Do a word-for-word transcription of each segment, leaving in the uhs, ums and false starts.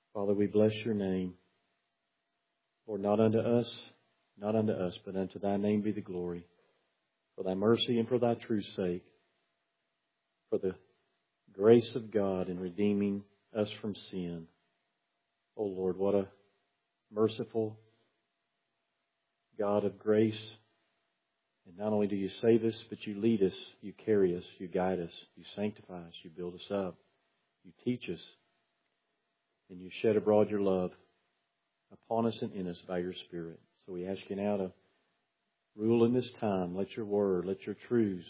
Father, we bless your name. Lord, not unto us, not unto us, but unto thy name be the glory. For thy mercy and for thy truth's sake. For the grace of God in redeeming us from sin. Oh Lord, what a merciful God of grace. And not only do you save us, but you lead us, you carry us, you guide us, you sanctify us, you build us up, you teach us, and you shed abroad your love upon us and in us by your Spirit. So we ask you now to rule in this time. Let your word, let your truths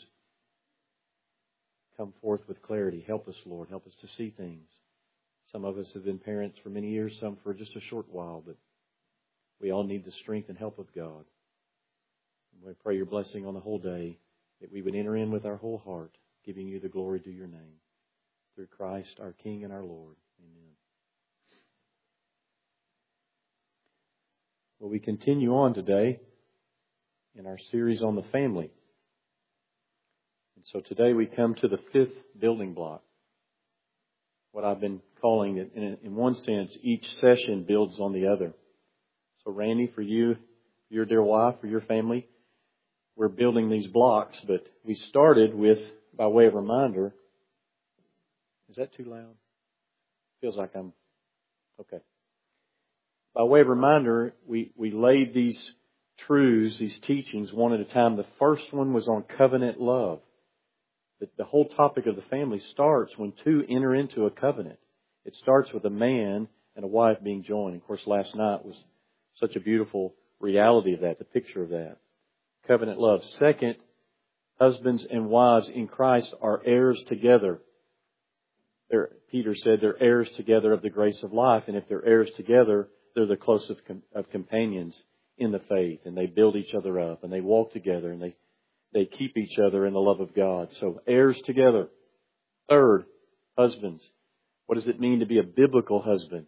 come forth with clarity. Help us, Lord. Help us to see things. Some of us have been parents for many years, some for just a short while, but we all need the strength and help of God. And we pray your blessing on the whole day, that we would enter in with our whole heart, giving you the glory due your name. Through Christ, our King and our Lord. Amen. Well, we continue on today in our series on the family. And so today we come to the fifth building block. What I've been calling it, in, in one sense, each session builds on the other. So Randy, for you, your dear wife, for your family, we're building these blocks, but we started with, by way of reminder, is that too loud? Feels like I'm, okay. By way of reminder, we, we laid these truths, these teachings, one at a time. The first one was on covenant love. The, the whole topic of the family starts when two enter into a covenant. It starts with a man and a wife being joined. Of course, last night was such a beautiful reality of that, the picture of that. Covenant love. Second, husbands and wives in Christ are heirs together. They're, Peter said they're heirs together of the grace of life, and if they're heirs together, they're the closest of companions in the faith, and they build each other up, and they walk together, and they, they keep each other in the love of God. So heirs together. Third, husbands. What does it mean to be a biblical husband?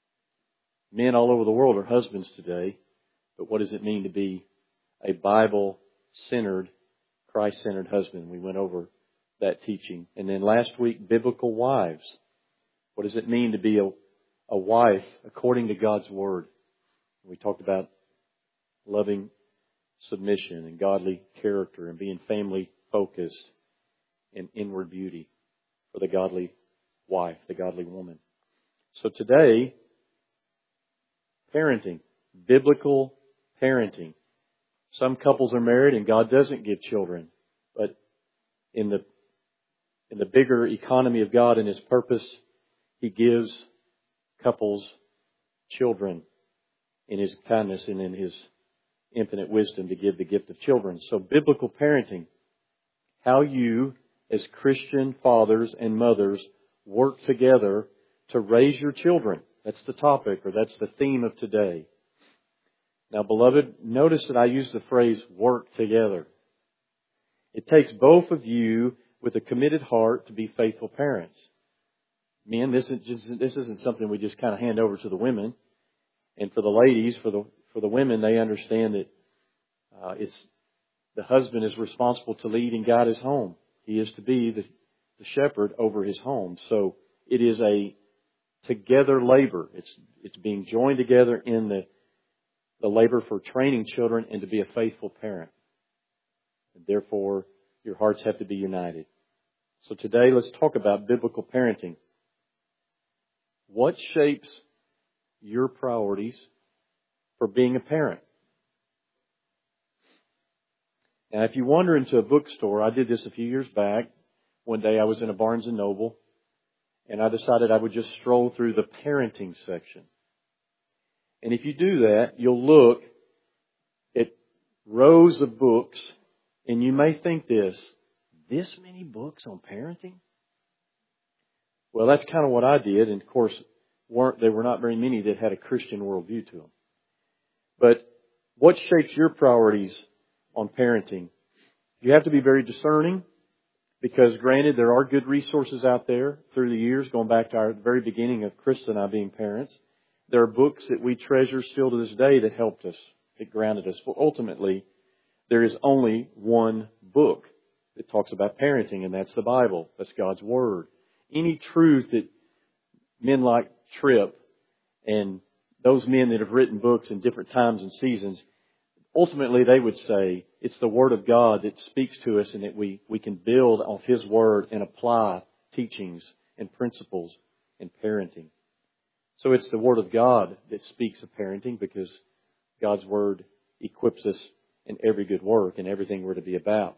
Men all over the world are husbands today, but what does it mean to be a Bible-centered, Christ-centered husband? We went over that teaching. And then last week, biblical wives. What does it mean to be a, a wife according to God's Word? We talked about loving submission and godly character and being family-focused and inward beauty for the godly wife, the godly woman. So today, parenting, biblical parenting. Some couples are married and God doesn't give children, but in the in the bigger economy of God and His purpose, He gives couples children in His kindness and in His infinite wisdom to give the gift of children. So biblical parenting, how you as Christian fathers and mothers work together to raise your children. That's the topic, or that's the theme of today. Now, beloved, notice that I use the phrase work together. It takes both of you with a committed heart to be faithful parents. Men, this isn't, just, this isn't something we just kind of hand over to the women. And for the ladies, for the for the women, they understand that uh, it's the husband is responsible to lead and guide his home. He is to be the, the shepherd over his home. So it is a together labor. It's it's being joined together in the the labor for training children and to be a faithful parent. And therefore, your hearts have to be united. So today, let's talk about biblical parenting. What shapes your priorities for being a parent? Now, if you wander into a bookstore, I did this a few years back. One day I was in a Barnes and Noble, and I decided I would just stroll through the parenting section. And if you do that, you'll look at rows of books, and you may think this, this many books on parenting? Well, that's kind of what I did, and of course, weren't there were not very many that had a Christian worldview to them. But what shapes your priorities on parenting? You have to be very discerning, because granted, there are good resources out there through the years, going back to our very beginning of Krista and I being parents. There are books that we treasure still to this day that helped us, that grounded us. Well, ultimately, there is only one book that talks about parenting, and that's the Bible. That's God's Word. Any truth that men like Tripp And those men that have written books in different times and seasons, ultimately they would say it's the Word of God that speaks to us and that we, we can build off His Word and apply teachings and principles in parenting. So it's the Word of God that speaks of parenting, because God's Word equips us in every good work and everything we're to be about.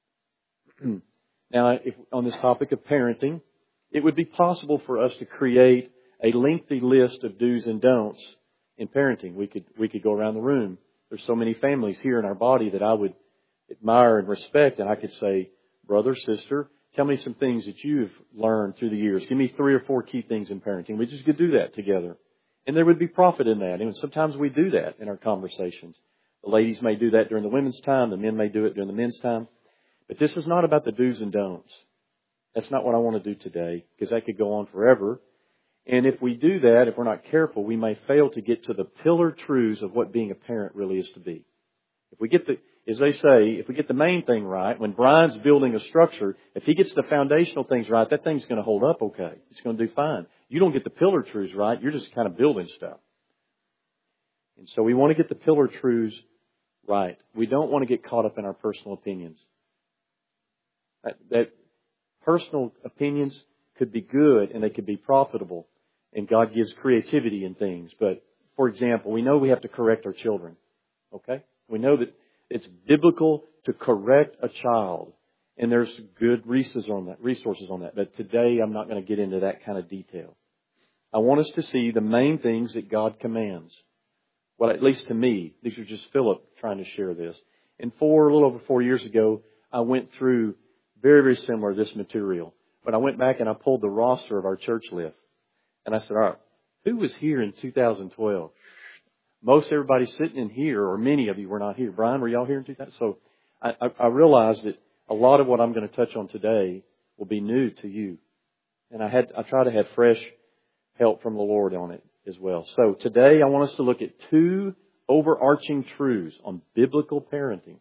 Now, if, on this topic of parenting, it would be possible for us to create a lengthy list of do's and don'ts in parenting. We could we could go around the room. There's so many families here in our body that I would admire and respect, and I could say, brother, sister, tell me some things that you've learned through the years. Give me three or four key things in parenting. We just could do that together. And there would be profit in that. And sometimes we do that in our conversations. The ladies may do that during the women's time. The men may do it during the men's time. But this is not about the do's and don'ts. That's not what I want to do today, because that could go on forever. And if we do that, if we're not careful, we may fail to get to the pillar truths of what being a parent really is to be. If we get the, as they say, if we get the main thing right, when Brian's building a structure, if he gets the foundational things right, that thing's going to hold up okay. It's going to do fine. You don't get the pillar truths right, you're just kind of building stuff. And so we want to get the pillar truths right. We don't want to get caught up in our personal opinions. That, that personal opinions could be good and they could be profitable, and God gives creativity in things. But, for example, we know we have to correct our children. Okay? We know that it's biblical to correct a child, and there's good resources on that. Resources on that. But today I'm not going to get into that kind of detail. I want us to see the main things that God commands. Well, at least to me, these are just Philip trying to share this. And four, a little over four years ago, I went through very, very similar to this material. But I went back and I pulled the roster of our church list. And I said, all right, who was here in two thousand twelve? Most everybody sitting in here, or many of you were not here. Brian, were y'all here in two thousand? So I, I, I realized that a lot of what I'm going to touch on today will be new to you. And I had I try to have fresh help from the Lord on it as well. So today I want us to look at two overarching truths on biblical parenting.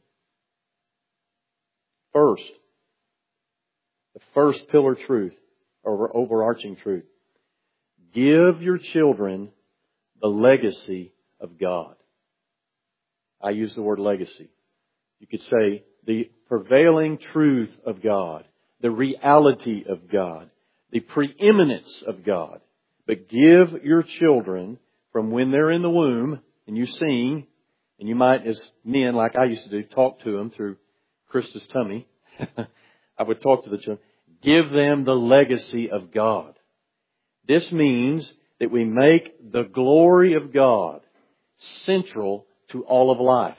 First, the first pillar truth, or overarching truth. Give your children the legacy of God. I use the word legacy. You could say the prevailing truth of God, the reality of God, the preeminence of God. But give your children, from when they're in the womb and you sing, and you might, as men, like I used to do, talk to them through Krista's tummy. I would talk to the children. Give them the legacy of God. This means that we make the glory of God central to all of life.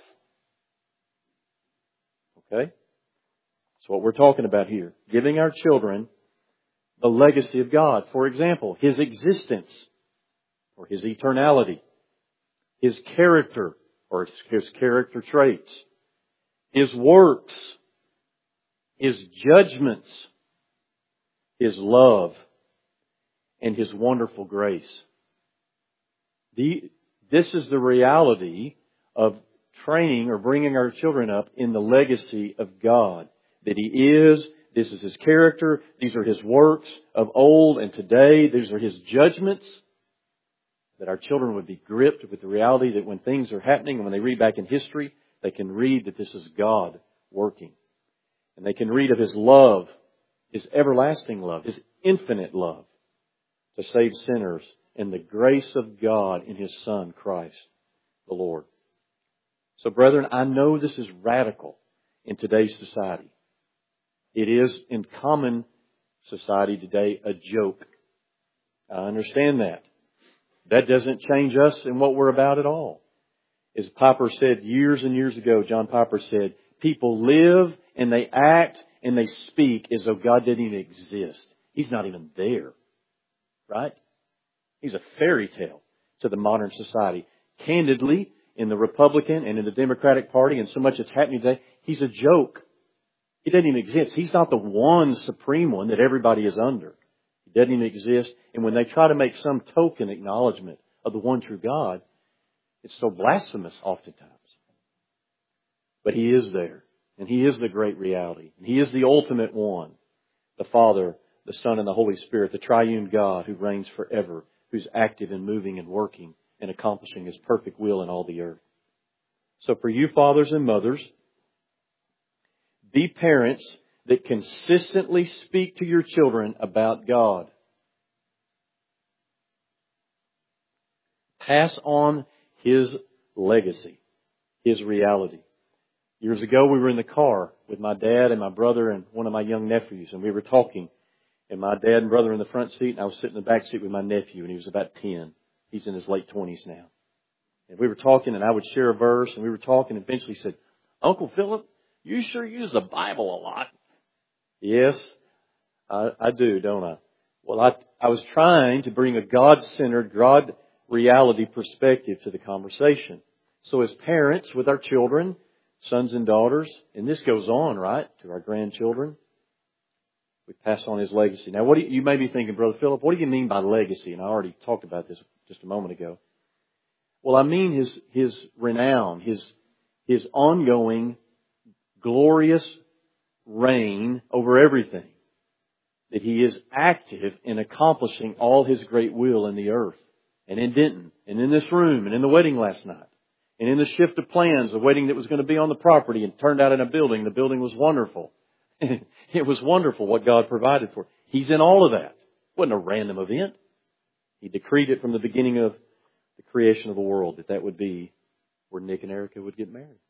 Okay? That's what we're talking about here. Giving our children the legacy of God. For example, His existence, or His eternality, His character, or His character traits, His works, His judgments, His love, and His wonderful grace. The, this is the reality of training or bringing our children up in the legacy of God. That He is, this is His character, these are His works of old and today, these are His judgments. That our children would be gripped with the reality that when things are happening and when they read back in history, they can read that this is God working. And they can read of His love, His everlasting love, His infinite love to save sinners, and the grace of God in His Son, Christ the Lord. So, brethren, I know this is radical in today's society. It is, in common society today, a joke. I understand that. That doesn't change us in what we're about at all. As Piper said years and years ago, John Piper said, people live and they act and they speak as though God didn't even exist. He's not even there. Right? He's a fairy tale to the modern society. Candidly, in the Republican and in the Democratic Party and so much that's happening today, He's a joke. He doesn't even exist. He's not the one supreme one that everybody is under. He doesn't even exist. And when they try to make some token acknowledgement of the one true God, it's so blasphemous oftentimes. But He is there. And He is the great reality. And He is the ultimate one. The Father, the Son, and the Holy Spirit, the triune God who reigns forever. who's active and moving and working and accomplishing His perfect will in all the earth. So for you fathers and mothers, be parents that consistently speak to your children about God. Pass on His legacy, His reality. Years ago, we were in the car with my dad and my brother and one of my young nephews, and we were talking. And my dad and brother in the front seat, and I was sitting in the back seat with my nephew, and he was about ten. He's in his late twenties now. And we were talking, and I would share a verse, and we were talking, and eventually he said, "Uncle Philip, you sure use the Bible a lot." Yes, I, I do, don't I? Well, I, I was trying to bring a God-centered, God reality perspective to the conversation. So as parents with our children, sons and daughters, and this goes on, right, to our grandchildren, we pass on His legacy. Now, what do you, you may be thinking, Brother Philip, what do you mean by legacy? And I already talked about this just a moment ago. Well, I mean His, His renown, His, His ongoing, glorious reign over everything. That He is active in accomplishing all His great will in the earth. And in Denton, and in this room, and in the wedding last night. And in the shift of plans, the wedding that was going to be on the property and turned out in a building. The building was wonderful. It was wonderful what God provided for. He's in all of that. It wasn't a random event. He decreed it from the beginning of the creation of the world that that would be where Nick and Erica would get married.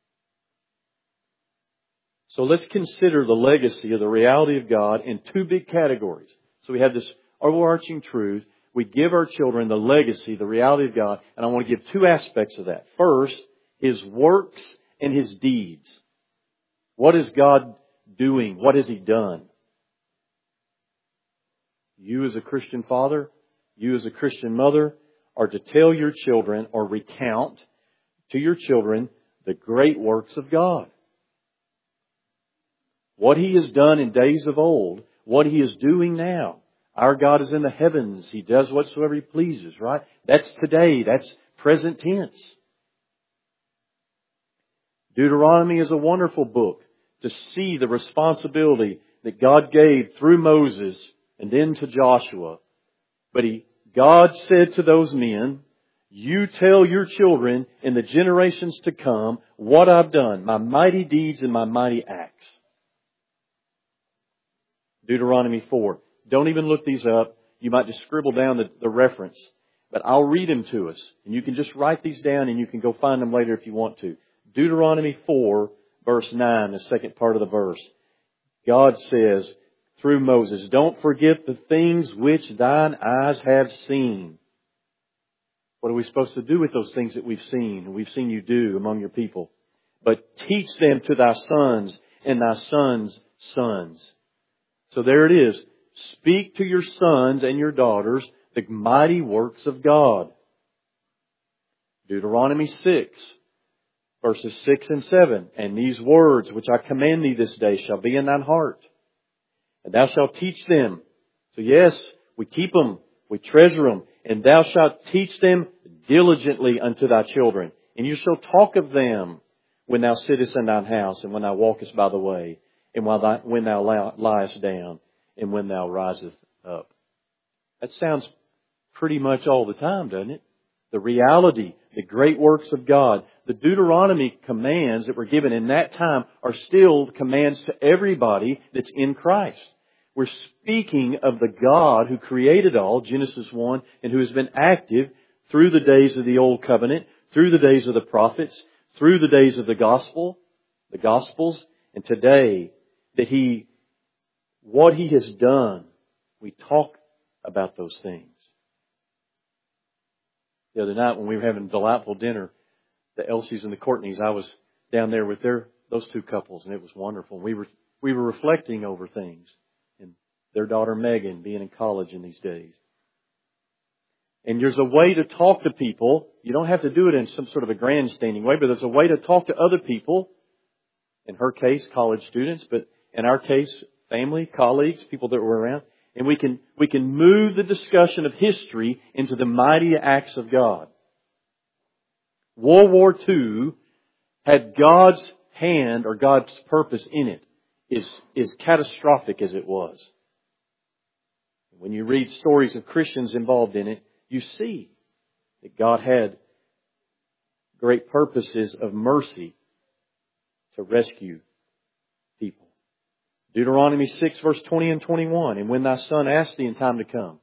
So let's consider the legacy of the reality of God in two big categories. So we have this overarching truth. We give our children the legacy, the reality of God. And I want to give two aspects of that. First, His works and His deeds. What is God doing? What has He done? You as a Christian father, you as a Christian mother, are to tell your children or recount to your children the great works of God. What He has done in days of old, what He is doing now. Our God is in the heavens. He does whatsoever He pleases, right? That's today. That's present tense. Deuteronomy is a wonderful book to see the responsibility that God gave through Moses and then to Joshua. But he, God said to those men, "You tell your children in the generations to come what I've done, my mighty deeds and my mighty acts." Deuteronomy four. Don't even look these up. You might just scribble down the, the reference. But I'll read them to us. And you can just write these down and you can go find them later if you want to. Deuteronomy four, verse nine, the second part of the verse. God says through Moses, "Don't forget the things which thine eyes have seen." What are we supposed to do with those things that we've seen and we've seen you do among your people? "But teach them to thy sons and thy sons' sons." So there it is. Speak to your sons and your daughters the mighty works of God. Deuteronomy six, verses six and seven. "And these words which I command thee this day shall be in thine heart. And thou shalt teach them." So yes, we keep them, we treasure them. "And thou shalt teach them diligently unto thy children. And you shall talk of them when thou sittest in thine house, and when thou walkest by the way, and when thou, when thou liest down, and when thou risest up." That sounds pretty much all the time, doesn't it? The reality, the great works of God. The Deuteronomy commands that were given in that time are still commands to everybody that's in Christ. We're speaking of the God who created all, Genesis one, and who has been active through the days of the Old Covenant, through the days of the prophets, through the days of the Gospel, the Gospels, and today, that He, what He has done, we talk about those things. The other night when we were having a delightful dinner, the Elsies and the Courtneys, I was down there with their those two couples, and it was wonderful. We were we were reflecting over things, and their daughter Megan being in college in these days. And there's a way to talk to people. You don't have to do it in some sort of a grandstanding way, but there's a way to talk to other people. In her case, college students, but in our case, family, colleagues, people that were around. And we can, we can move the discussion of history into the mighty acts of God. World War Two had God's hand or God's purpose in it, is, is catastrophic as it was. When you read stories of Christians involved in it, you see that God had great purposes of mercy to rescue people. Deuteronomy six, verse twenty and twenty-one. And when thy son asked thee in time to come.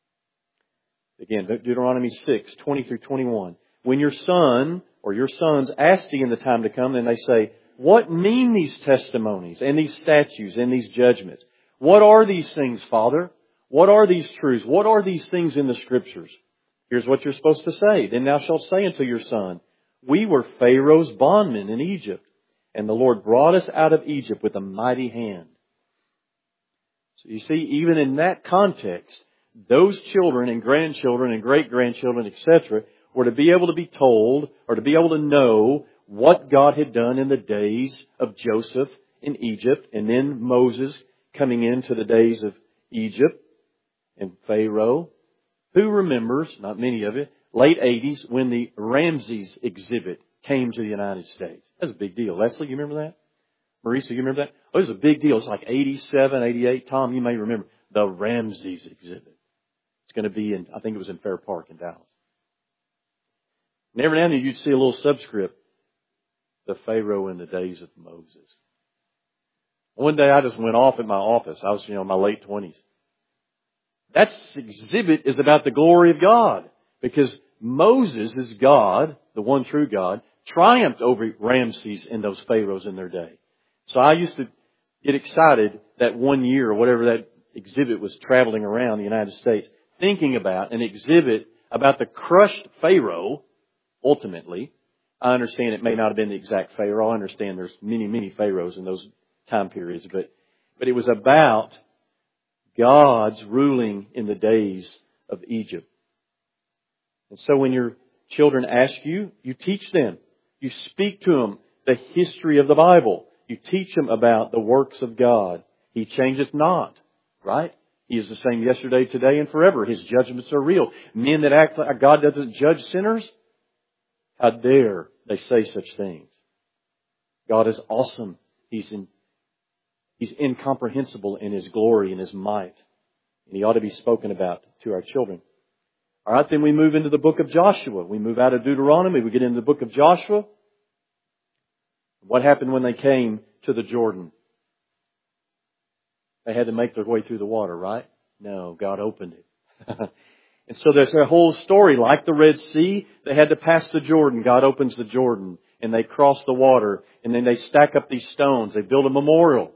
Again, Deuteronomy six, twenty through twenty-one. When your son or your sons ask thee in the time to come, then they say, what mean these testimonies and these statutes and these judgments? What are these things, Father? What are these truths? What are these things in the Scriptures? Here's what you're supposed to say. Then thou shalt say unto your son, we were Pharaoh's bondmen in Egypt, and the Lord brought us out of Egypt with a mighty hand. So you see, even in that context, those children and grandchildren and great-grandchildren, et cetera, were to be able to be told or to be able to know what God had done in the days of Joseph in Egypt, and then Moses coming into the days of Egypt and Pharaoh. Who remembers, not many of it, late eighties when the Ramses exhibit came to the United States? That was a big deal. Leslie, you remember that? Marisa, you remember that? Oh, it was a big deal. It's like eighty-seven, eighty-eight. Tom, you may remember the Ramses exhibit. It's going to be in, I think it was in Fair Park in Dallas. And every now and then you'd see a little subscript, the Pharaoh in the days of Moses. One day I just went off in my office. I was, you know, in my late twenties. That exhibit is about the glory of God. Because Moses is God, the one true God, triumphed over Ramses and those pharaohs in their day. So I used to get excited that one year or whatever that exhibit was traveling around the United States, thinking about an exhibit about the crushed Pharaoh, ultimately. I understand it may not have been the exact Pharaoh. I understand there's many, many Pharaohs in those time periods. But, but it was about God's ruling in the days of Egypt. And so when your children ask you, you teach them. You speak to them the history of the Bible. You teach them about the works of God. He changeth not, right? He is the same yesterday, today, and forever. His judgments are real. Men that act like God doesn't judge sinners, how dare they say such things? God is awesome. He's in, He's incomprehensible in His glory and His might. And He ought to be spoken about to our children. All right, then we move into the book of Joshua. We move out of Deuteronomy. We get into the book of Joshua. What happened when they came to the Jordan? They had to make their way through the water, right? No, God opened it. And so there's a whole story like the Red Sea. They had to pass the Jordan. God opens the Jordan and they cross the water, and then they stack up these stones. They build a memorial.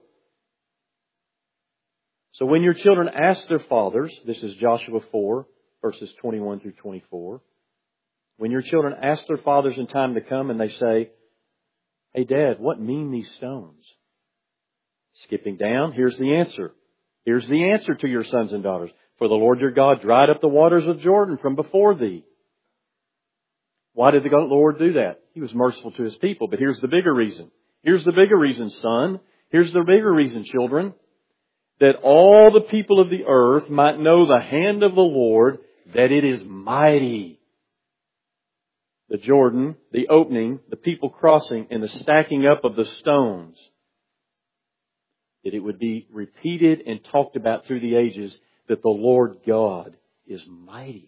So when your children ask their fathers, this is Joshua four, verses twenty-one through twenty-four. When your children ask their fathers in time to come and they say, hey, Dad, what mean these stones? Skipping down, here's the answer. Here's the answer to your sons and daughters. For the Lord your God dried up the waters of Jordan from before thee. Why did the Lord do that? He was merciful to His people. But here's the bigger reason. Here's the bigger reason, son. Here's the bigger reason, children. That all the people of the earth might know the hand of the Lord, that it is mighty. The Jordan, the opening, the people crossing, and the stacking up of the stones. That it would be repeated and talked about through the ages that the Lord God is mighty.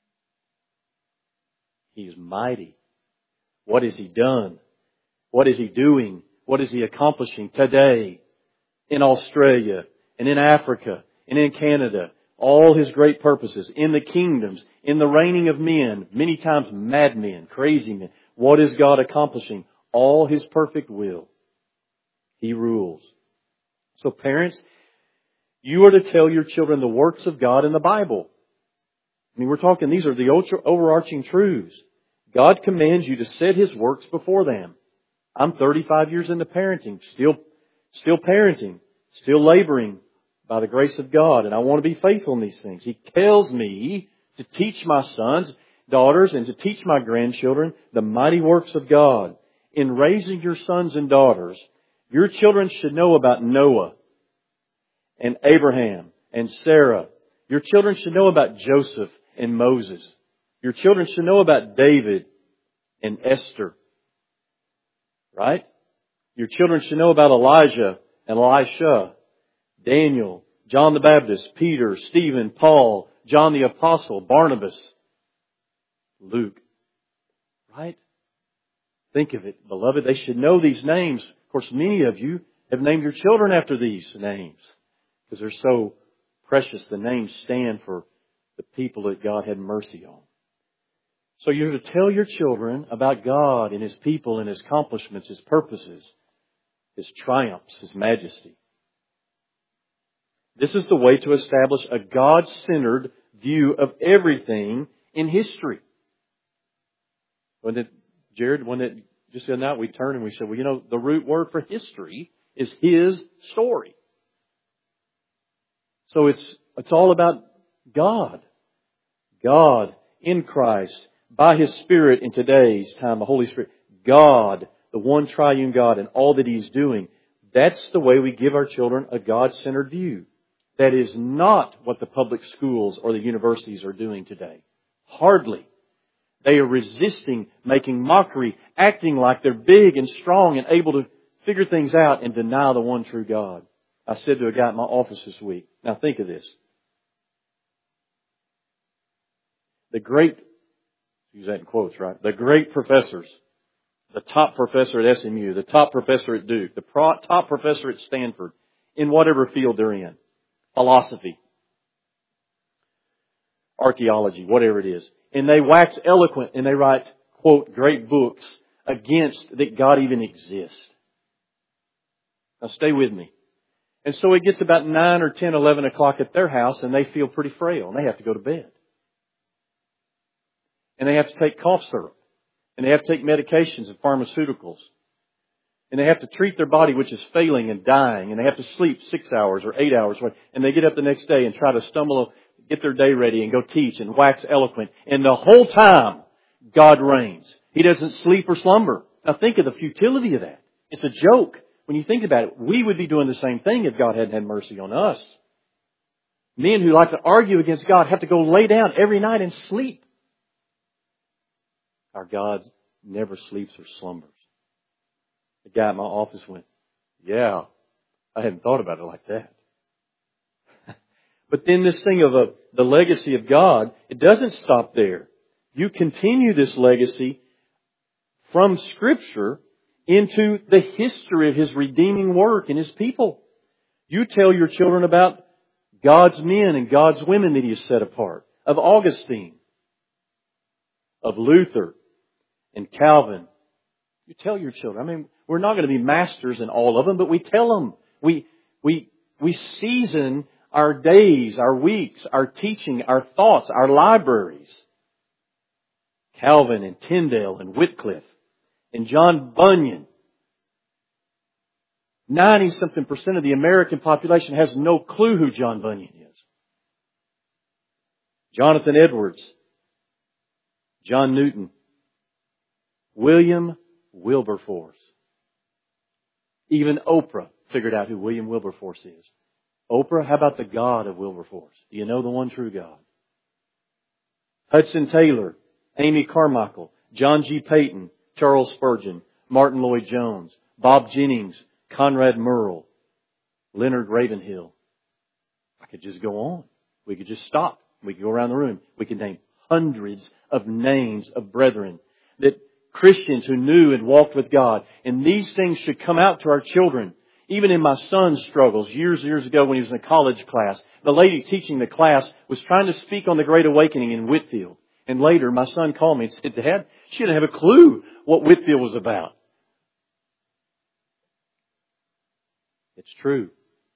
He is mighty. What has He done? What is He doing? What is He accomplishing today in Australia and in Africa and in Canada? All His great purposes in the kingdoms, in the reigning of men, many times madmen, crazy men. What is God accomplishing? All His perfect will. He rules. So parents, you are to tell your children the works of God in the Bible. I mean, we're talking, these are the overarching truths. God commands you to set His works before them. I'm thirty-five years into parenting, still, still parenting, still laboring by the grace of God, and I want to be faithful in these things. He tells me to teach my sons, daughters, and to teach my grandchildren the mighty works of God. In raising your sons and daughters, your children should know about Noah and Abraham and Sarah. Your children should know about Joseph and Moses. Your children should know about David and Esther. Right? Your children should know about Elijah and Elisha, Daniel, John the Baptist, Peter, Stephen, Paul, John the Apostle, Barnabas, Luke. Right? Think of it, beloved. They should know these names. Of course, many of you have named your children after these names because they're so precious. The names stand for the people that God had mercy on. So you're to tell your children about God and His people and His accomplishments, His purposes, His triumphs, His majesty. This is the way to establish a God-centered view of everything in history. When it, Jared, when it, just the other night we turned and we said, well, you know, the root word for history is His story. So it's, it's all about God. God in Christ, by His Spirit in today's time, the Holy Spirit. God, the one triune God and all that He's doing. That's the way we give our children a God-centered view. That is not what the public schools or the universities are doing today. Hardly. They are resisting, making mockery, acting like they're big and strong and able to figure things out and deny the one true God. I said to a guy at my office this week, now think of this. The great, use that in quotes, right? The great professors, the top professor at S M U, the top professor at Duke, the pro- top professor at Stanford, in whatever field they're in, philosophy, archaeology, whatever it is. And they wax eloquent and they write, quote, great books against that God even exists. Now stay with me. And so it gets about nine or ten, eleven o'clock at their house and they feel pretty frail and they have to go to bed. And they have to take cough syrup. And they have to take medications and pharmaceuticals. And they have to treat their body which is failing and dying. And they have to sleep six hours or eight hours. And they get up the next day and try to stumble, get their day ready and go teach and wax eloquent. And the whole time, God reigns. He doesn't sleep or slumber. Now think of the futility of that. It's a joke. When you think about it, we would be doing the same thing if God hadn't had mercy on us. Men who like to argue against God have to go lay down every night and sleep. Our God never sleeps or slumbers. The guy at my office went, yeah, I hadn't thought about it like that. But then this thing of a, the legacy of God, it doesn't stop there. You continue this legacy from Scripture into the history of His redeeming work and His people. You tell your children about God's men and God's women that He has set apart. Of Augustine. Of Luther. And Calvin. You tell your children. I mean, we're not going to be masters in all of them, but we tell them. We, we, we season our days, our weeks, our teaching, our thoughts, our libraries. Calvin and Tyndale and Wycliffe and John Bunyan. ninety-something percent of the American population has no clue who John Bunyan is. Jonathan Edwards. John Newton. William Wilberforce. Even Oprah figured out who William Wilberforce is. Oprah, how about the God of Wilberforce? Do you know the one true God? Hudson Taylor, Amy Carmichael, John G. Payton, Charles Spurgeon, Martin Lloyd-Jones, Bob Jennings, Conrad Murrell, Leonard Ravenhill. I could just go on. We could just stop. We could go around the room. We could name hundreds of names of brethren that Christians who knew and walked with God. And these things should come out to our children. Even in my son's struggles, years and years ago when he was in a college class, the lady teaching the class was trying to speak on the Great Awakening in Whitefield. And later, my son called me and said, Dad, she didn't have a clue what Whitefield was about. It's true.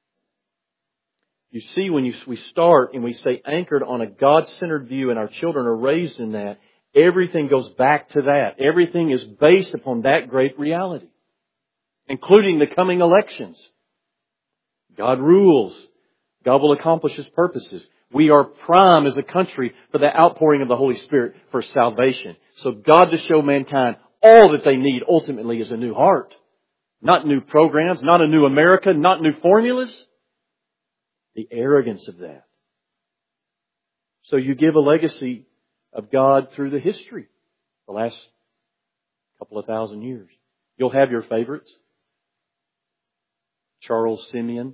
You see, when you, we start and we stay anchored on a God-centered view and our children are raised in that, everything goes back to that. Everything is based upon that great reality, including the coming elections. God rules. God will accomplish His purposes. We are prime as a country for the outpouring of the Holy Spirit for salvation. So God to show mankind all that they need ultimately is a new heart. Not new programs, not a new America, not new formulas. The arrogance of that. So you give a legacy of God through the history, the last couple of thousand years. You'll have your favorites. Charles Simeon.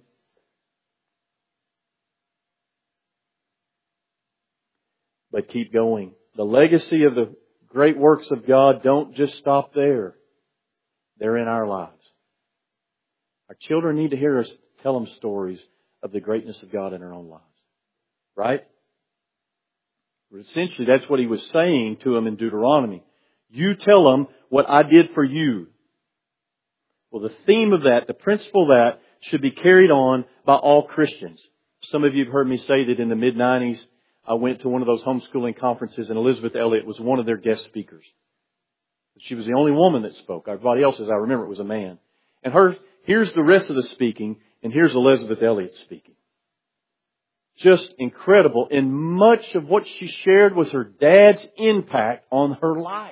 But keep going. The legacy of the great works of God don't just stop there. They're in our lives. Our children need to hear us tell them stories of the greatness of God in our own lives. Right? Essentially, that's what He was saying to them in Deuteronomy. You tell them what I did for you. Well, the theme of that, the principle of that, should be carried on by all Christians. Some of you have heard me say that in the mid nineties, I went to one of those homeschooling conferences and Elizabeth Elliot was one of their guest speakers. She was the only woman that spoke. Everybody else, as I remember, it was a man. And her, here's the rest of the speaking, and here's Elizabeth Elliot speaking. Just incredible. And much of what she shared was her dad's impact on her life.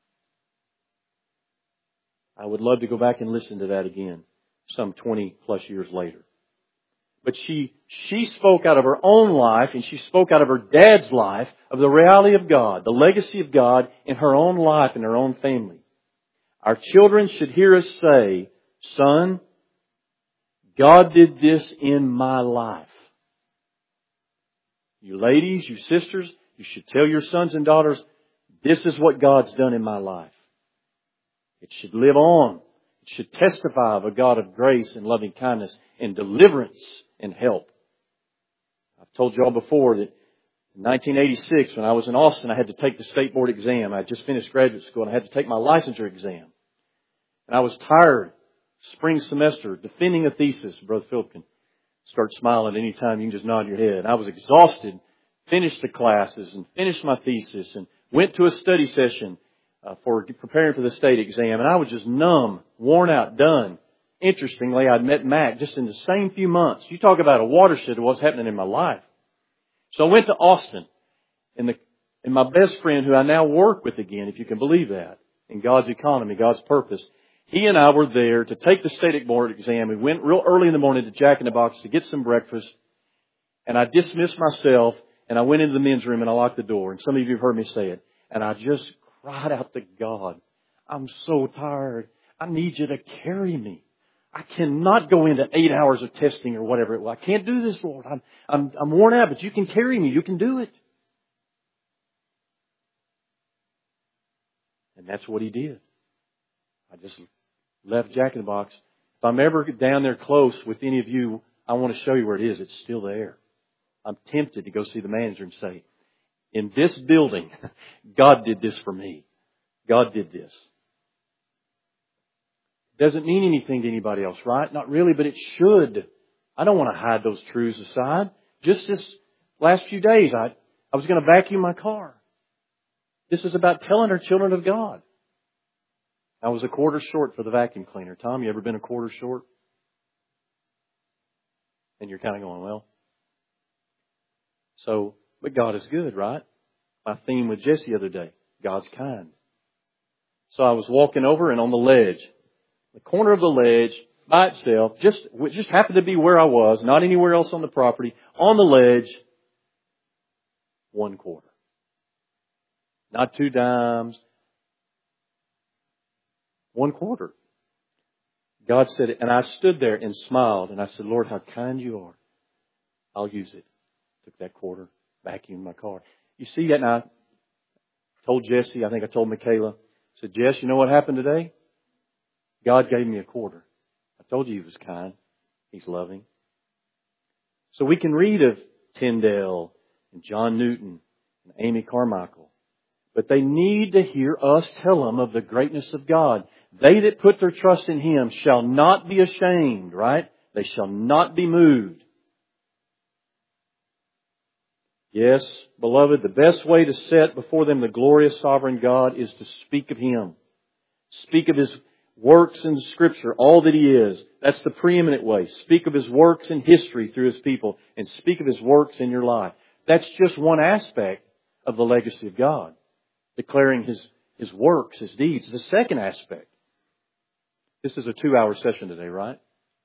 I would love to go back and listen to that again some twenty plus years later. But she, she spoke out of her own life and she spoke out of her dad's life of the reality of God, the legacy of God in her own life and her own family. Our children should hear us say, son, God did this in my life. You ladies, you sisters, you should tell your sons and daughters, this is what God's done in my life. It should live on. It should testify of a God of grace and loving kindness and deliverance and help. I've told you all before that in nineteen eighty-six, when I was in Austin, I had to take the state board exam. I had just finished graduate school and I had to take my licensure exam. And I was tired, spring semester, defending a thesis. Brother Philip can start smiling any time. You can just nod your head. I was exhausted, finished the classes and finished my thesis and went to a study session uh, for preparing for the state exam. And I was just numb, worn out, done. Interestingly, I'd met Mac just in the same few months. You talk about a watershed of what's happening in my life. So I went to Austin, and, the, and my best friend, who I now work with again, if you can believe that, in God's economy, God's purpose, he and I were there to take the state board exam. We went real early in the morning to Jack in the Box to get some breakfast, and I dismissed myself, and I went into the men's room, and I locked the door. And some of you have heard me say it. And I just cried out to God, I'm so tired. I need you to carry me. I cannot go into eight hours of testing or whatever it was. I can't do this, Lord. I'm, I'm, I'm worn out, but you can carry me. You can do it. And that's what he did. I just left Jack in the Box. If I'm ever down there close with any of you, I want to show you where it is. It's still there. I'm tempted to go see the manager and say, in this building, God did this for me. God did this. Doesn't mean anything to anybody else, right? Not really, but it should. I don't want to hide those truths aside. Just this last few days, I, I was going to vacuum my car. This is about telling our children of God. I was a quarter short for the vacuum cleaner. Tom, you ever been a quarter short? And you're kind of going, well. So, but God is good, right? My theme with Jesse the other day, God's kind. So I was walking over and on the ledge, the corner of the ledge by itself, just, it just happened to be where I was, not anywhere else on the property, on the ledge, one quarter. Not two dimes, one quarter. God said it, and I stood there and smiled, and I said, Lord, how kind you are. I'll use it. Took that quarter, vacuumed my car. You see that, and I told Jesse, I think I told Michaela, I said, Jess, you know what happened today? God gave me a quarter. I told you He was kind. He's loving. So we can read of Tyndale and John Newton and Amy Carmichael. But they need to hear us tell them of the greatness of God. They that put their trust in Him shall not be ashamed, right? They shall not be moved. Yes, beloved, the best way to set before them the glorious sovereign God is to speak of Him. Speak of His works in Scripture, all that He is. That's the preeminent way. Speak of His works in history through His people, and speak of His works in your life. That's just one aspect of the legacy of God. Declaring His, His works, His deeds. The second aspect. This is a two-hour session today, right?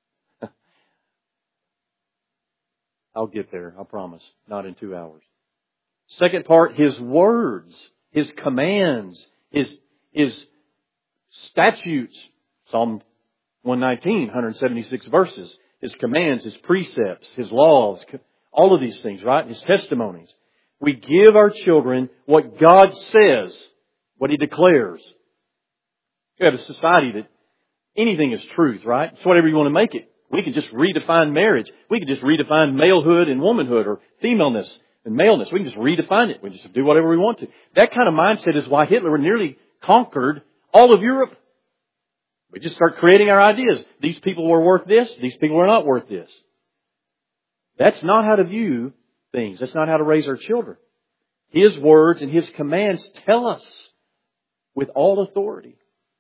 I'll get there, I promise. Not in two hours. Second part, His words, His commands, His, His statutes. Psalm one nineteen, one hundred seventy-six verses. His commands, His precepts, His laws, all of these things, right? His testimonies. We give our children what God says, what He declares. You have a society that anything is truth, right? It's whatever you want to make it. We can just redefine marriage. We can just redefine malehood and womanhood, or femaleness and maleness. We can just redefine it. We can just do whatever we want to. That kind of mindset is why Hitler nearly conquered all of Europe. We just start creating our ideas. These people were worth this. These people are not worth this. That's not how to view things. That's not how to raise our children. His words and His commands tell us with all authority.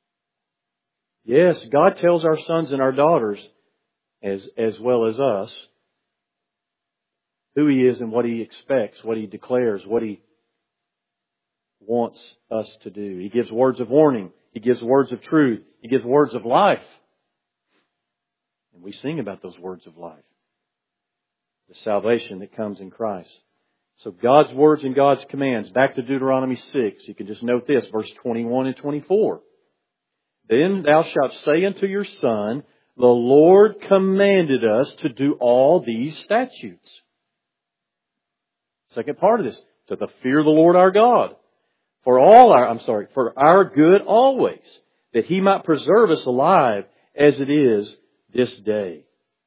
Yes, God tells our sons and our daughters, as, as well as us, who He is and what He expects, what He declares, what He wants us to do. He gives words of warning. He gives words of truth. He gives words of life. And we sing about those words of life. The salvation that comes in Christ. So God's words and God's commands. Back to Deuteronomy six. You can just note this, verse twenty-one and twenty-four. Then thou shalt say unto your son, the Lord commanded us to do all these statutes. Second part of this, to the fear of the Lord our God. For all our, I'm sorry, for our good always, that He might preserve us alive as it is this day.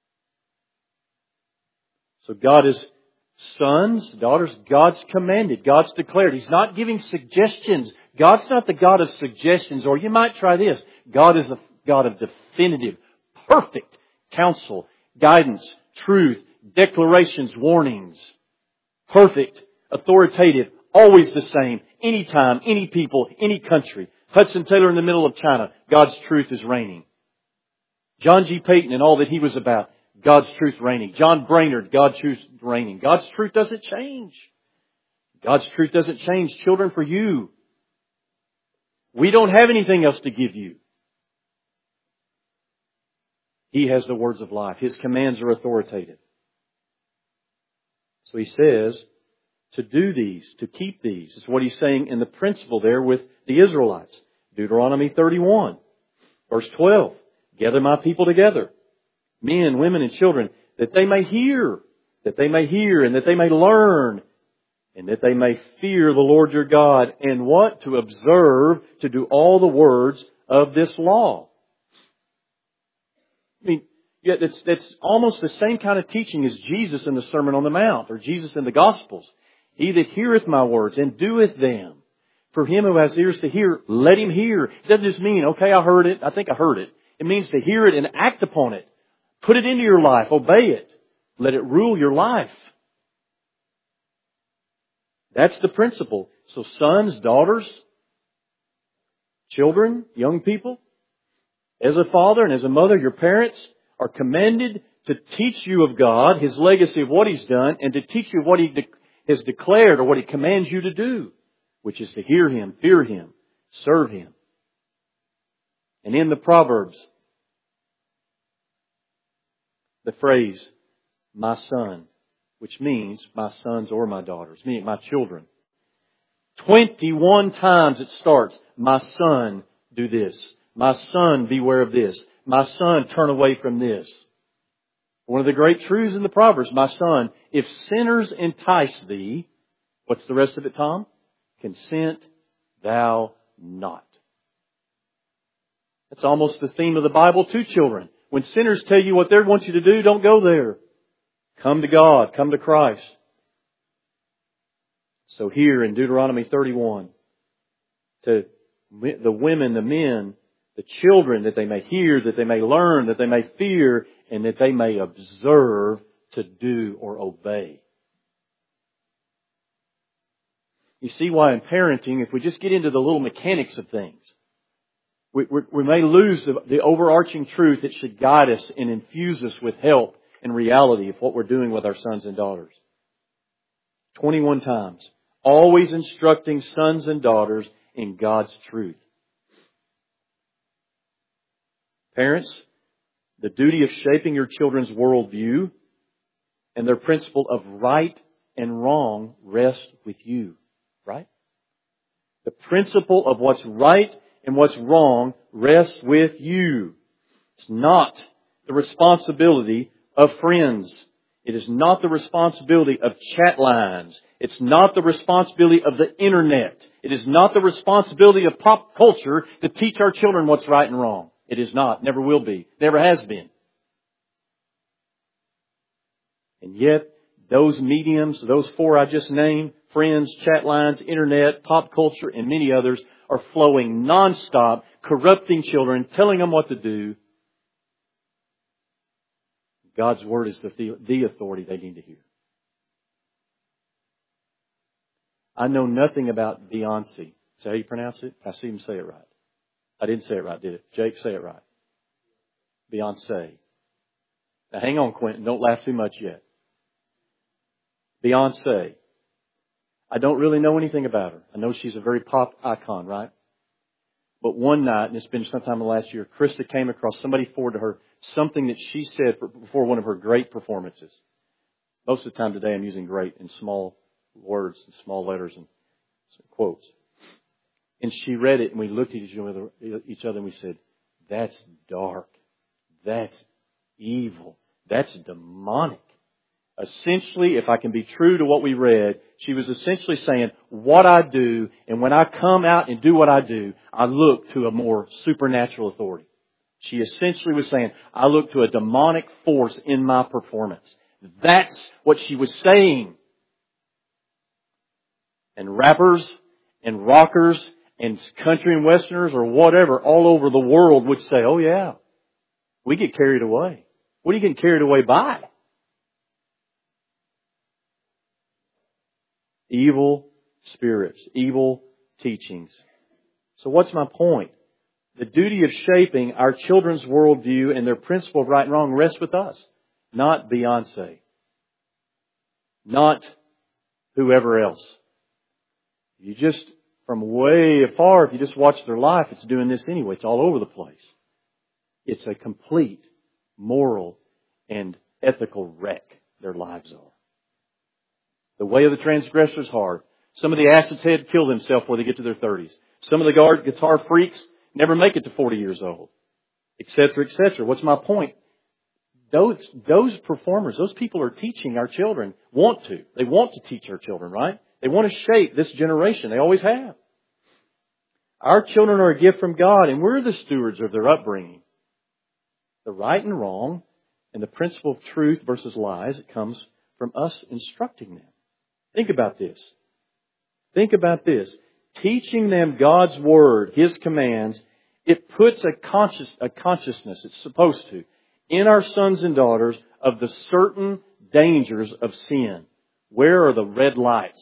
So God is sons, daughters, God's commanded, God's declared. He's not giving suggestions. God's not the God of suggestions, or you might try this. God is the God of definitive, perfect counsel, guidance, truth, declarations, warnings. Perfect, authoritative, always the same, anytime, any people, any country. Hudson Taylor in the middle of China, God's truth is reigning. John G. Paton and all that he was about, God's truth reigning. John Brainerd, God's truth reigning. God's truth doesn't change. God's truth doesn't change, children, for you. We don't have anything else to give you. He has the words of life. His commands are authoritative. So He says to do these, to keep these. Is what He's saying in the principle there with the Israelites. Deuteronomy thirty-one, verse twelve. Gather my people together, men, women, and children, that they may hear, that they may hear, and that they may learn, and that they may fear the Lord your God, and what? To observe, to do all the words of this law. I mean, yeah, that's, that's almost the same kind of teaching as Jesus in the Sermon on the Mount, or Jesus in the Gospels. He that heareth my words and doeth them. For him who has ears to hear, let him hear. It doesn't just mean, okay, I heard it, I think I heard it. It means to hear it and act upon it. Put it into your life, obey it. Let it rule your life. That's the principle. So sons, daughters, children, young people, as a father and as a mother, your parents are commanded to teach you of God, His legacy of what He's done, and to teach you what He de- has declared or what He commands you to do, which is to hear Him, fear Him, serve Him. And in the Proverbs, the phrase, my son, which means my sons or my daughters, meaning my children. twenty-one times it starts, my son, do this. My son, beware of this. My son, turn away from this. One of the great truths in the Proverbs, my son, if sinners entice thee, what's the rest of it, Tom? Consent thou not. That's almost the theme of the Bible to children. When sinners tell you what they want you to do, don't go there. Come to God. Come to Christ. So here in Deuteronomy thirty-one, to the women, the men, the children, that they may hear, that they may learn, that they may fear, and that they may observe to do or obey. You see why in parenting, if we just get into the little mechanics of things, we, we, we may lose the, the overarching truth that should guide us and infuse us with help and reality of what we're doing with our sons and daughters. twenty-one times. Always instructing sons and daughters in God's truth. Parents, the duty of shaping your children's worldview and their principle of right and wrong rests with you. Right? The principle of what's right and what's wrong rests with you. It's not the responsibility of friends. It is not the responsibility of chat lines. It's not the responsibility of the internet. It is not the responsibility of pop culture to teach our children what's right and wrong. It is not. Never will be. Never has been. And yet, those mediums, those four I just named, friends, chat lines, internet, pop culture, and many others, are flowing nonstop, corrupting children, telling them what to do. God's Word is the, the authority they need to hear. I know nothing about Beyonce. Is that how you pronounce it? I see him say it right. I didn't say it right, did it? Jake, say it right. Beyonce. Now hang on, Quentin. Don't laugh too much yet. Beyonce. I don't really know anything about her. I know she's a very pop icon, right? But one night, and it's been sometime in the last year, Krista came across, somebody forwarded her something that she said before one of her great performances. Most of the time today I'm using great in small words and small letters and quotes. And she read it and we looked at each other, each other and we said, that's dark. That's evil. That's demonic. Essentially, if I can be true to what we read, she was essentially saying, what I do, and when I come out and do what I do, I look to a more supernatural authority. She essentially was saying, I look to a demonic force in my performance. That's what she was saying. And rappers and rockers and country and westerners or whatever all over the world would say, oh yeah, we get carried away. What are you getting carried away by? Evil spirits, evil teachings. So what's my point? The duty of shaping our children's worldview and their principle of right and wrong rests with us, not Beyonce, not whoever else. You just, from way afar, if you just watch their life, it's doing this anyway. It's all over the place. It's a complete moral and ethical wreck their lives are. The way of the transgressor is hard. Some of the acids head kill themselves before they get to their thirties. Some of the guard guitar freaks never make it to forty years old, et cetera, et cetera. What's my point? Those, those performers, those people are teaching our children, want to. They want to teach our children, right? They want to shape this generation. They always have. Our children are a gift from God, and we're the stewards of their upbringing. The right and wrong, and the principle of truth versus lies, it comes from us instructing them. Think about this. Think about this. Teaching them God's Word, His commands, it puts a conscious, a consciousness, it's supposed to, in our sons and daughters of the certain dangers of sin. Where are the red lights?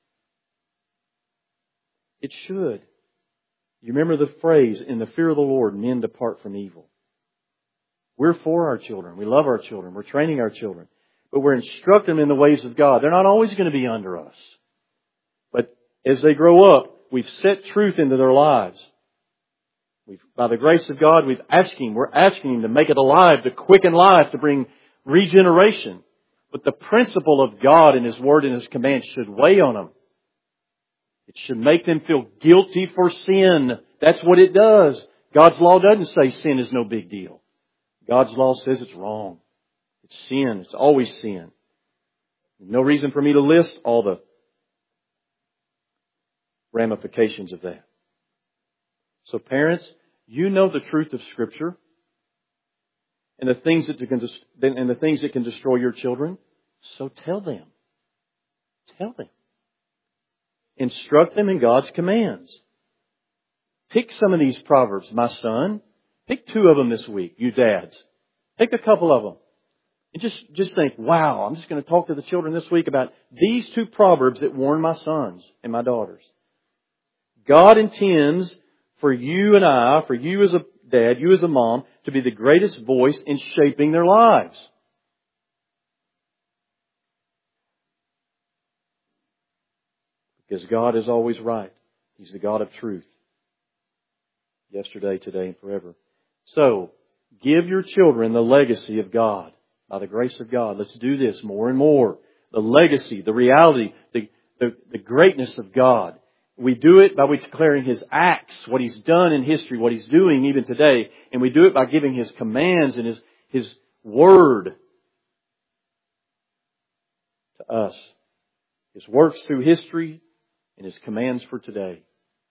It should. You remember the phrase, in the fear of the Lord, men depart from evil. We're for our children. We love our children. We're training our children. But we're instructing them in the ways of God. They're not always going to be under us. But as they grow up, we've set truth into their lives. We've, by the grace of God, we've asking, we're asking Him to make it alive, to quicken life, to bring regeneration. But the principle of God and His Word and His commands should weigh on them. It should make them feel guilty for sin. That's what it does. God's law doesn't say sin is no big deal. God's law says it's wrong. It's sin. It's always sin. No reason for me to list all the ramifications of that. So parents, you know the truth of Scripture and the things that can and the things that can destroy your children. So tell them. Tell them. Instruct them in God's commands. Pick some of these proverbs, my son. Pick two of them this week, you dads. Pick a couple of them. And just, just think, wow, I'm just going to talk to the children this week about these two proverbs that warn my sons and my daughters. God intends for you and I, for you as a dad, you as a mom, to be the greatest voice in shaping their lives. Because God is always right. He's the God of truth. Yesterday, today, and forever. So, give your children the legacy of God. By the grace of God, let's do this more and more. The legacy, the reality, the, the, the greatness of God. We do it by declaring His acts, what He's done in history, what He's doing even today. And we do it by giving His commands and His, His Word. to us. His works through history and His commands for today.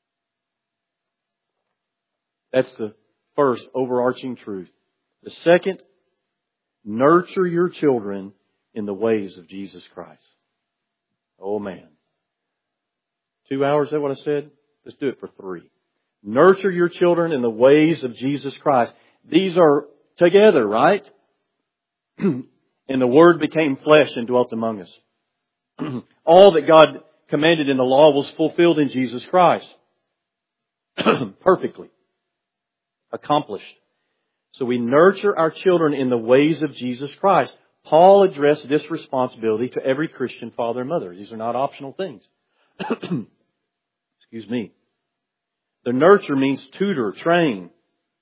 That's the first overarching truth. The second, nurture your children in the ways of Jesus Christ. Oh man. Two hours, is that what I said? Let's do it for three. Nurture your children in the ways of Jesus Christ. These are together, right? And the Word became flesh and dwelt among us. All that God commanded in the law was fulfilled in Jesus Christ. Perfectly. Accomplished. So we nurture our children in the ways of Jesus Christ. Paul addressed this responsibility to every Christian father and mother. These are not optional things. Excuse me. The nurture means tutor, train.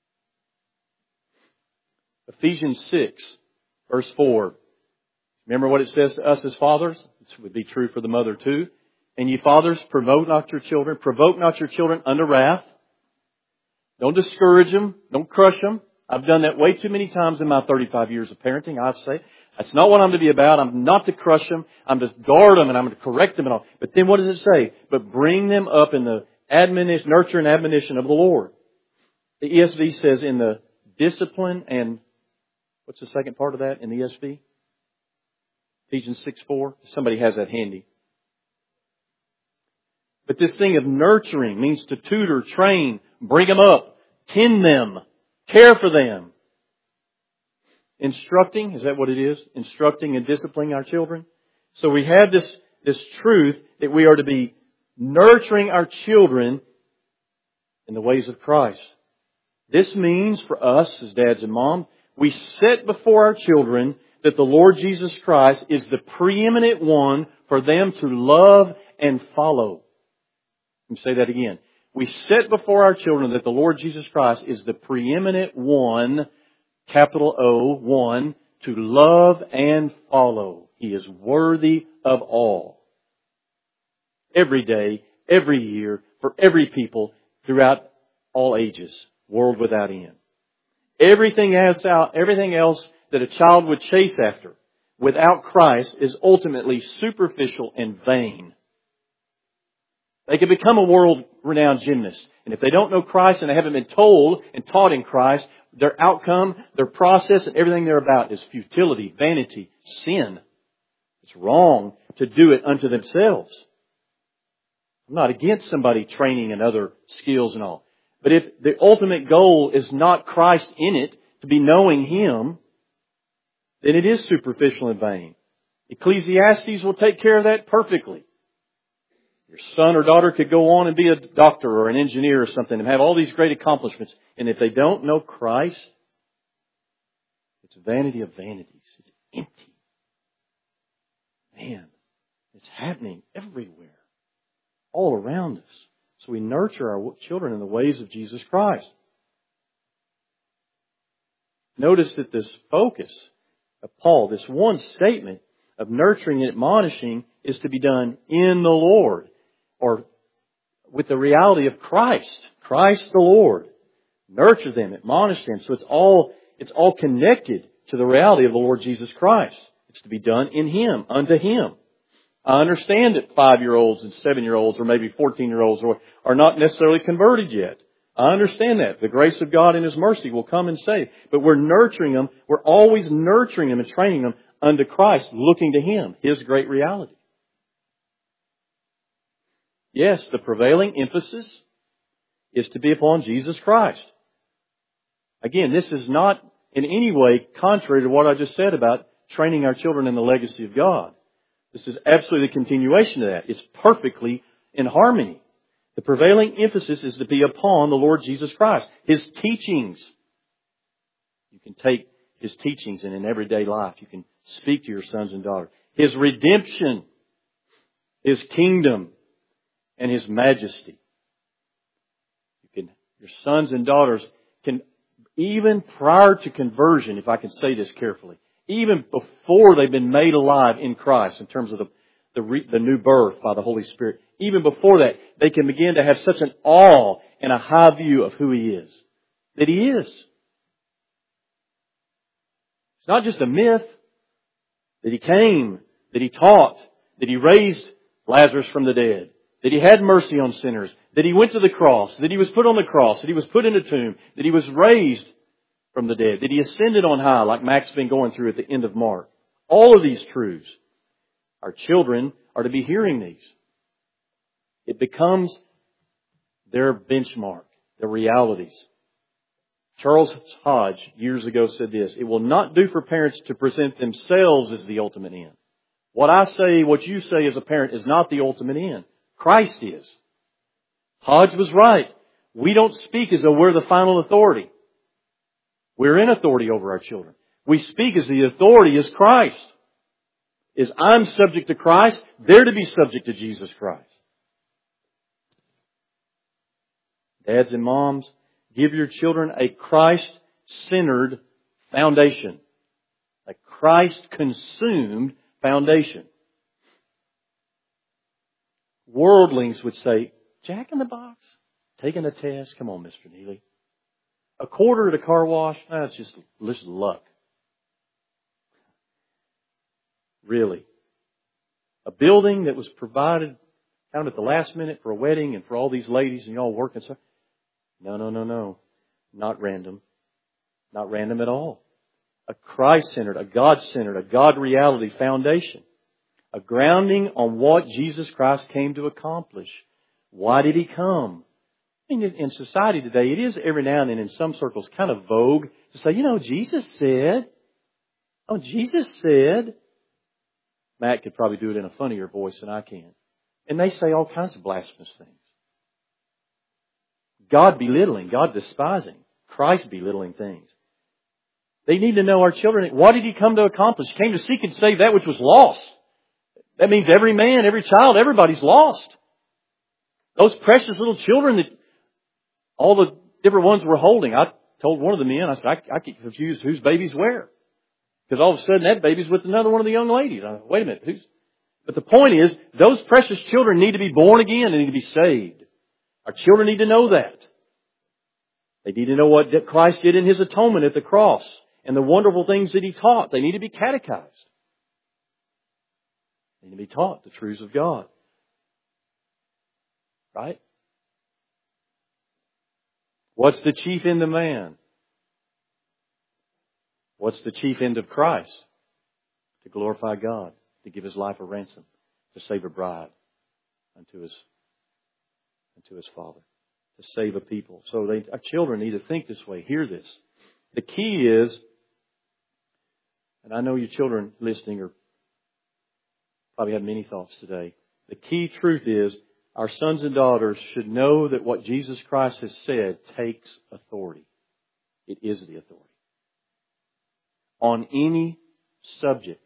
Ephesians six, verse four. Remember what it says to us as fathers? This would be true for the mother too. And ye fathers, provoke not your children. Provoke not your children unto wrath. Don't discourage them. Don't crush them. I've done that way too many times in my thirty-five years of parenting. I say, that's not what I'm to be about. I'm not to crush them. I'm to guard them and I'm to correct them and all. But then what does it say? But bring them up in the admonition, nurture and admonition of the Lord. The E S V says in the discipline and, what's the second part of that in the E S V? Ephesians six four. Somebody has that handy. But this thing of nurturing means to tutor, train, bring them up, tend them, care for them. Instructing, is that what it is? Instructing and disciplining our children. So we have this, this truth that we are to be nurturing our children in the ways of Christ. This means for us as dads and moms, we set before our children that the Lord Jesus Christ is the preeminent one for them to love and follow. Let me say that again. We set before our children that the Lord Jesus Christ is the preeminent one, capital O, one, to love and follow. He is worthy of all. Every day, every year, for every people, throughout all ages, world without end. Everything else, everything else that a child would chase after without Christ is ultimately superficial and vain. They can become a world-renowned gymnast. And if they don't know Christ and they haven't been told and taught in Christ, their outcome, their process, and everything they're about is futility, vanity, sin. It's wrong to do it unto themselves. I'm not against somebody training in other skills and all. But if the ultimate goal is not Christ in it, to be knowing Him, then it is superficial and vain. Ecclesiastes will take care of that perfectly. Your son or daughter could go on and be a doctor or an engineer or something and have all these great accomplishments. And if they don't know Christ, it's vanity of vanities. It's empty. Man, it's happening everywhere, all around us. So we nurture our children in the ways of Jesus Christ. Notice that this focus of Paul, this one statement of nurturing and admonishing, is to be done in the Lord, or with the reality of Christ. Christ the Lord. Nurture them, admonish them. So it's all, it's all connected to the reality of the Lord Jesus Christ. It's to be done in Him, unto Him. I understand that five-year-olds and seven-year-olds or maybe fourteen-year-olds are, are not necessarily converted yet. I understand that. The grace of God in His mercy will come and save. But we're nurturing them. We're always nurturing them and training them unto Christ, looking to Him, His great reality. Yes, the prevailing emphasis is to be upon Jesus Christ. Again, this is not in any way contrary to what I just said about training our children in the legacy of God. This is absolutely a continuation of that. It's perfectly in harmony. The prevailing emphasis is to be upon the Lord Jesus Christ. His teachings. You can take His teachings and in everyday life you can speak to your sons and daughters. His redemption. His kingdom. And His majesty. You can, your sons and daughters can, even prior to conversion, if I can say this carefully, even before they've been made alive in Christ in terms of the, the, re, the new birth by the Holy Spirit, even before that, they can begin to have such an awe and a high view of who He is. That He is. It's not just a myth that He came that He taught, that He raised Lazarus from the dead, that He had mercy on sinners, that He went to the cross, that He was put on the cross, that He was put in a tomb, that He was raised from the dead, that He ascended on high like Mac's been going through at the end of Mark. All of these truths, our children are to be hearing these. It becomes their benchmark, their realities. Charles Hodge years ago said this, "It will not do for parents to present themselves as the ultimate end. What I say, what you say as a parent is not the ultimate end. Christ is." Hodge was right. We don't speak as though we're the final authority. We're in authority over our children. We speak as the authority is Christ. Is I'm subject to Christ, they're to be subject to Jesus Christ. Dads and moms, give your children a Christ-centered foundation. A Christ-consumed foundation. Worldlings would say, Jack in the Box? Taking a test? Come on, Mister Neely. A quarter at a car wash? That's just, just luck. Really. A building that was provided kind of at the last minute for a wedding and for all these ladies and y'all working so. No, no, no, no. Not random. Not random at all. A Christ-centered, a God-centered, a God-reality foundation. A grounding on what Jesus Christ came to accomplish. Why did He come? I mean, in society today, it is every now and then in some circles kind of vogue to say, you know, Jesus said, oh, Jesus said. Matt could probably do it in a funnier voice than I can. And they say all kinds of blasphemous things. God belittling, God despising, Christ belittling things. They need to know, our children, what did He come to accomplish? He came to seek and save that which was lost. That means every man, every child, everybody's lost. Those precious little children that all the different ones were holding. I told one of the men, I said, I, I get confused whose baby's where. Because all of a sudden that baby's with another one of the young ladies. I, wait a minute, who's? But the point is, those precious children need to be born again. They need to be saved. Our children need to know that. They need to know what Christ did in His atonement at the cross and the wonderful things that He taught. They need to be catechized. They need to be taught the truths of God. Right? What's the chief end of man? What's the chief end of Christ? To glorify God, to give His life a ransom, to save a bride unto His, unto His Father, to save a people. So they, our children need to think this way, hear this. The key is, and I know your children listening are probably have many thoughts today. The key truth is, our sons and daughters should know that what Jesus Christ has said takes authority. It is the authority. On any subject.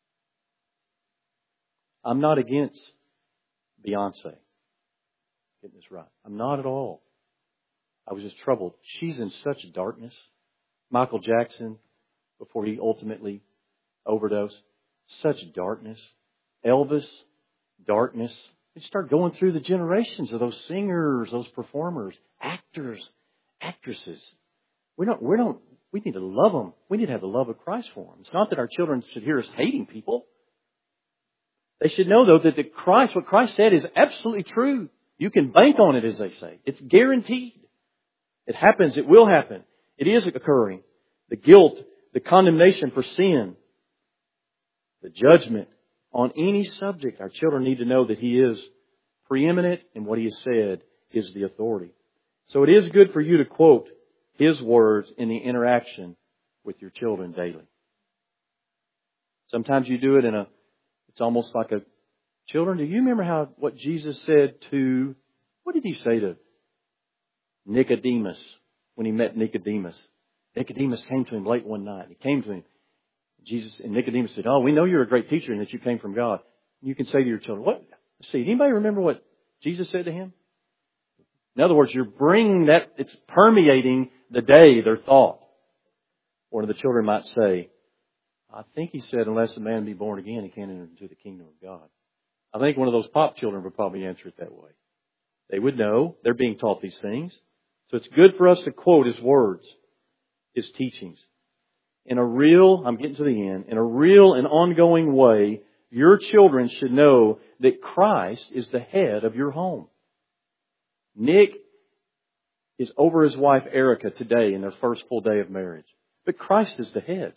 I'm not against Beyonce. Getting this right. I'm not at all. I was just troubled. She's in such darkness. Michael Jackson, before he ultimately overdosed, such darkness. Elvis, darkness. You start going through the generations of those singers, those performers, actors, actresses. We don't, we don't, we need to love them. We need to have the love of Christ for them. It's not that our children should hear us hating people. They should know, though, that the Christ, what Christ said is absolutely true. You can bank on it, as they say. It's guaranteed. It happens. It will happen. It is occurring. The guilt, the condemnation for sin, the judgment on any subject. Our children need to know that He is preeminent and what He has said is the authority. So it is good for you to quote His words in the interaction with your children daily. Sometimes you do it in a, it's almost like a, children, do you remember how, what Jesus said to, what did He say to Nicodemus when He met Nicodemus? Nicodemus came to Him late one night. He came to Him. Jesus and Nicodemus said, oh, we know you're a great teacher and that you came from God. You can say to your children, what? Let's see, anybody remember what Jesus said to him? In other words, you're bringing that, it's permeating the day, their thought. One of the children might say, I think He said, unless a man be born again, he can't enter into the kingdom of God. I think one of those pop children would probably answer it that way. They would know. They're being taught these things. So it's good for us to quote His words, His teachings. In a real, I'm getting to the end, in a real and ongoing way, Your children should know that Christ is the head of your home. Nick is over his wife Erica today in their first full day of marriage. But Christ is the head.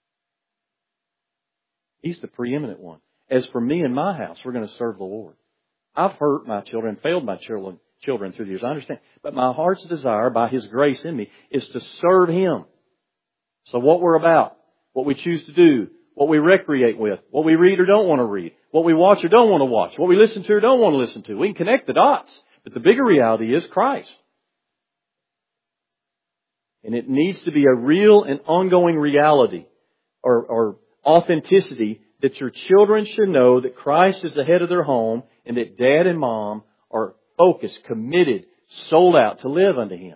He's the preeminent one. As for me and my house, we're going to serve the Lord. I've hurt my children, failed my children, children through the years. I understand. But my heart's desire, by His grace in me, is to serve Him. So what we're about, what we choose to do, what we recreate with, what we read or don't want to read, what we watch or don't want to watch, what we listen to or don't want to listen to. We can connect the dots. But the bigger reality is Christ. And it needs to be a real and ongoing reality or, or authenticity that your children should know that Christ is the head of their home and that Dad and Mom are focused, committed, sold out to live unto Him.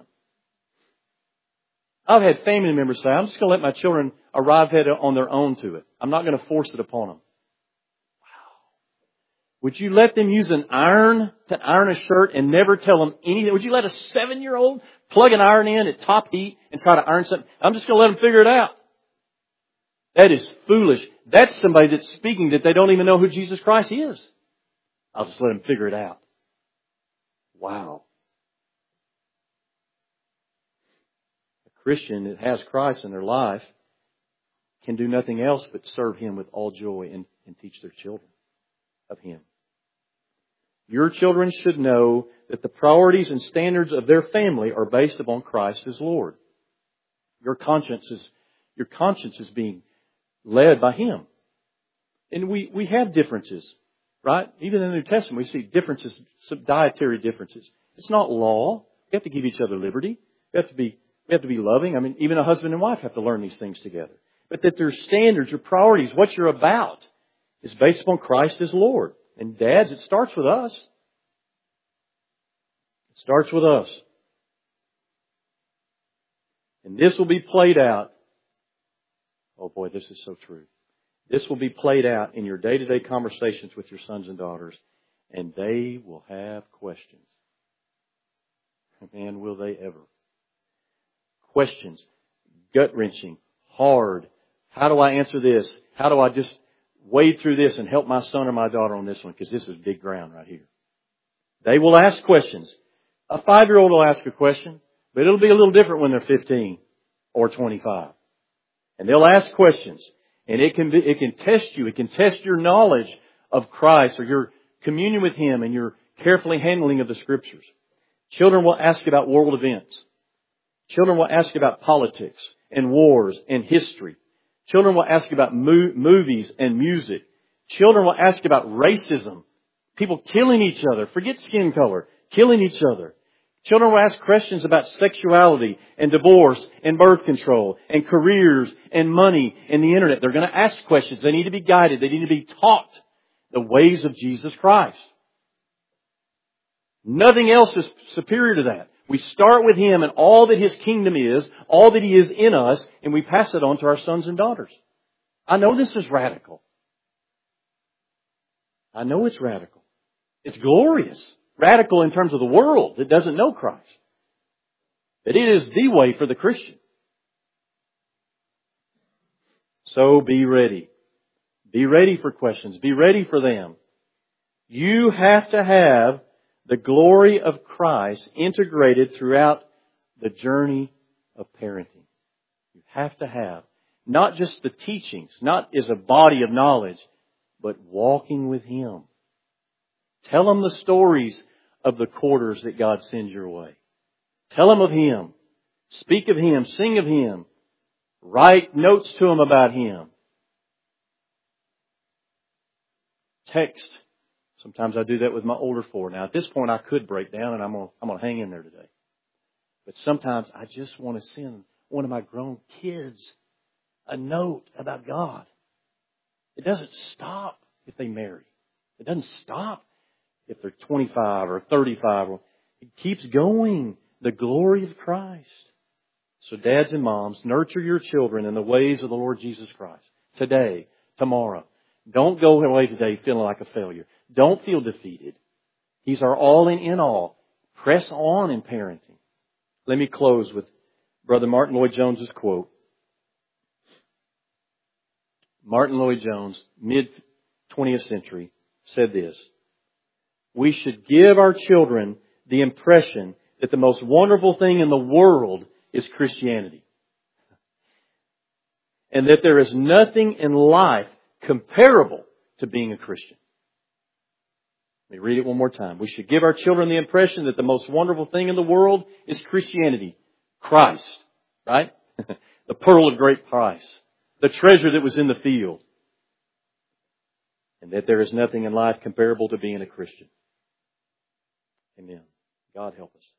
I've had family members say, I'm just going to let my children arrive at it on their own to it. I'm not going to force it upon them. Wow. Would you let them use an iron to iron a shirt and never tell them anything? Would you let a seven-year-old plug an iron in at top heat and try to iron something? I'm just going to let them figure it out. That is foolish. That's somebody that's speaking that they don't even know who Jesus Christ is. I'll just let them figure it out. Wow. A Christian that has Christ in their life can do nothing else but serve Him with all joy and, and teach their children of Him. Your children should know that the priorities and standards of their family are based upon Christ as Lord. Your conscience is, your conscience is being led by Him. And we, we have differences, right? Even in the New Testament, we see differences, some dietary differences. It's not law. We have to give each other liberty. We have to be, we have to be loving. I mean, even a husband and wife have to learn these things together. But that their standards, your priorities, what you're about is based upon Christ as Lord. And dads, it starts with us. It starts with us. And this will be played out. Oh boy, this is so true. This will be played out in your day-to-day conversations with your sons and daughters. And they will have questions. Man, will they ever. Questions. Gut-wrenching. Hard. How do I answer this? How do I just wade through this and help my son or my daughter on this one? Because this is big ground right here. They will ask questions. A five-year-old will ask a question, but it'll be a little different when they're fifteen or twenty-five. And they'll ask questions. And it can be, it can test you. It can test your knowledge of Christ or your communion with Him and your carefully handling of the Scriptures. Children will ask about world events. Children will ask about politics and wars and history. Children will ask about mo- movies and music. Children will ask about racism. People killing each other. Forget skin color. Killing each other. Children will ask questions about sexuality and divorce and birth control and careers and money and the internet. They're going to ask questions. They need to be guided. They need to be taught the ways of Jesus Christ. Nothing else is superior to that. We start with Him and all that His kingdom is, all that He is in us, and we pass it on to our sons and daughters. I know this is radical. I know it's radical. It's glorious. Radical in terms of the world that doesn't know Christ. But it is the way for the Christian. So be ready. Be ready for questions. Be ready for them. You have to have the glory of Christ integrated throughout the journey of parenting. You have to have not just the teachings, not as a body of knowledge, but walking with Him. Tell them the stories of the quarters that God sends your way. Tell them of Him. Speak of Him. Sing of Him. Write notes to them about Him. Text. Sometimes I do that with my older four. Now, at this point, I could break down, and I'm going to, I'm going to hang in there today. But sometimes I just want to send one of my grown kids a note about God. It doesn't stop if they marry. It doesn't stop if they're twenty-five or thirty-five. It keeps going. The glory of Christ. So dads and moms, nurture your children in the ways of the Lord Jesus Christ. Today, tomorrow. Don't go away today feeling like a failure. Don't feel defeated. He's our all and in all. Press on in parenting. Let me close with Brother Martin Lloyd-Jones' quote. Martin Lloyd-Jones, mid twentieth century said this: we should give our children the impression that the most wonderful thing in the world is Christianity. And that there is nothing in life comparable to being a Christian. Let me read it one more time. We should give our children the impression that the most wonderful thing in the world is Christianity. Christ, right? The pearl of great price. The treasure that was in the field. And that there is nothing in life comparable to being a Christian. Amen. God help us.